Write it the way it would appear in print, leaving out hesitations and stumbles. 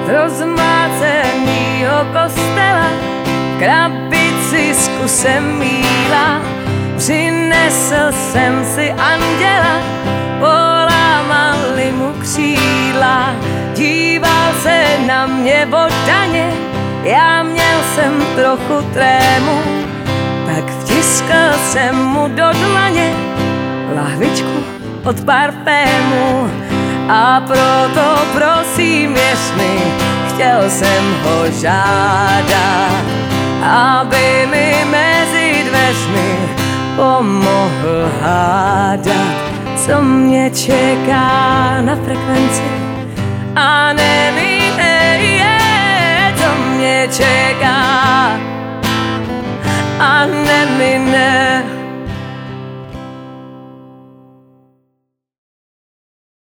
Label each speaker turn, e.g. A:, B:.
A: rozmácenýho kostela, krabici s kusem míla. Přinesl jsem si anděla, polámali mu křídla. Díval se na mě oddaně, já měl jsem trochu trému, tak vtiskl jsem mu do dlaně lahvičku od parfému. A proto prosím, věř mi, chtěl jsem ho žádat, aby mi mezi dveřmi pomohl hádat, co mě čeká na frekvenci.